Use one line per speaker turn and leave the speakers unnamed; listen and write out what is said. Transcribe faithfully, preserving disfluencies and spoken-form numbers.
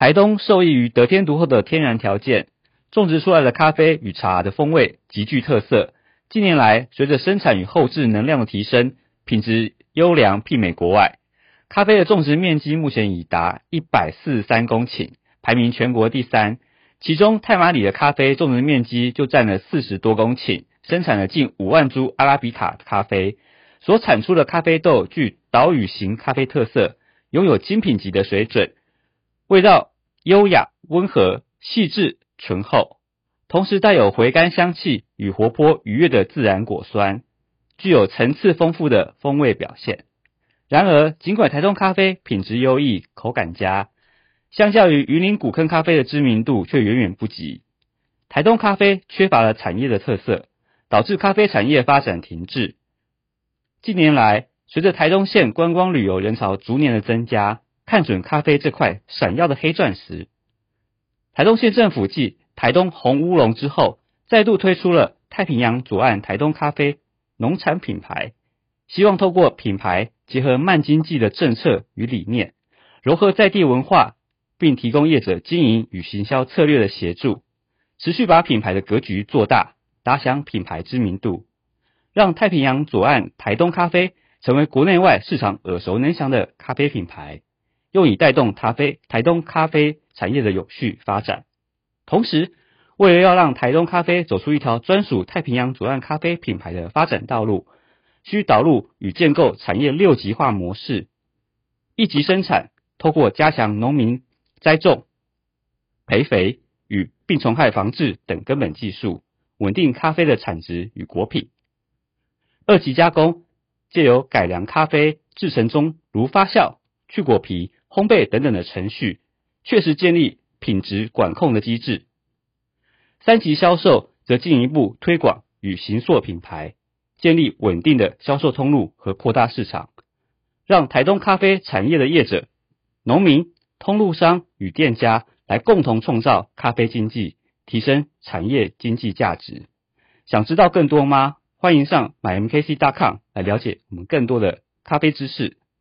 台东受益于得天独厚的天然条件，种植出来的咖啡与茶的风味极具特色。近年来，随着生产与后制能量的提升，品质优良媲美国外。咖啡的种植面积目前已达一百四十三公顷，排名全国第三。其中太麻里的咖啡种植面积就占了四十多公顷，生产了近五万株阿拉比卡咖啡，所产出的咖啡豆具岛屿型咖啡特色，拥有精品级的水准，味道优雅、温和、细致、醇厚，同时带有回甘香气与活泼愉悦的自然果酸，具有层次丰富的风味表现。然而，尽管台东咖啡品质优异、口感佳，相较于云林古坑咖啡的知名度却远远不及。台东咖啡缺乏了产业的特色，导致咖啡产业发展停滞。近年来，随着台东县观光旅游人潮逐年的增加，看准咖啡这块闪耀的黑钻石，台东县政府继台东红乌龙之后，再度推出了太平洋左岸台东咖啡农产品牌，希望透过品牌结合慢经济的政策与理念，糅合在地文化，并提供业者经营与行销策略的协助，持续把品牌的格局做大，打响品牌知名度，让太平洋左岸台东咖啡成为国内外市场耳熟能详的咖啡品牌，用以带动咖啡台东咖啡产业的永续发展。同时，为了要让台东咖啡走出一条专属太平洋左岸咖啡品牌的发展道路，需导入与建构产业六级化模式，一级生产，透过加强农民栽种、培肥与病虫害防治等根本技术，稳定咖啡的产值与果品。二级加工，借由改良咖啡制成中如发酵、去果皮、烘焙等等的程序，确实建立品质管控的机制。三级销售则进一步推广与形塑品牌，建立稳定的销售通路和扩大市场，让台东咖啡产业的业者、农民、通路商与店家来共同创造咖啡经济，提升产业经济价值。想知道更多吗？欢迎上 my m k c dot com 来了解我们更多的咖啡知识。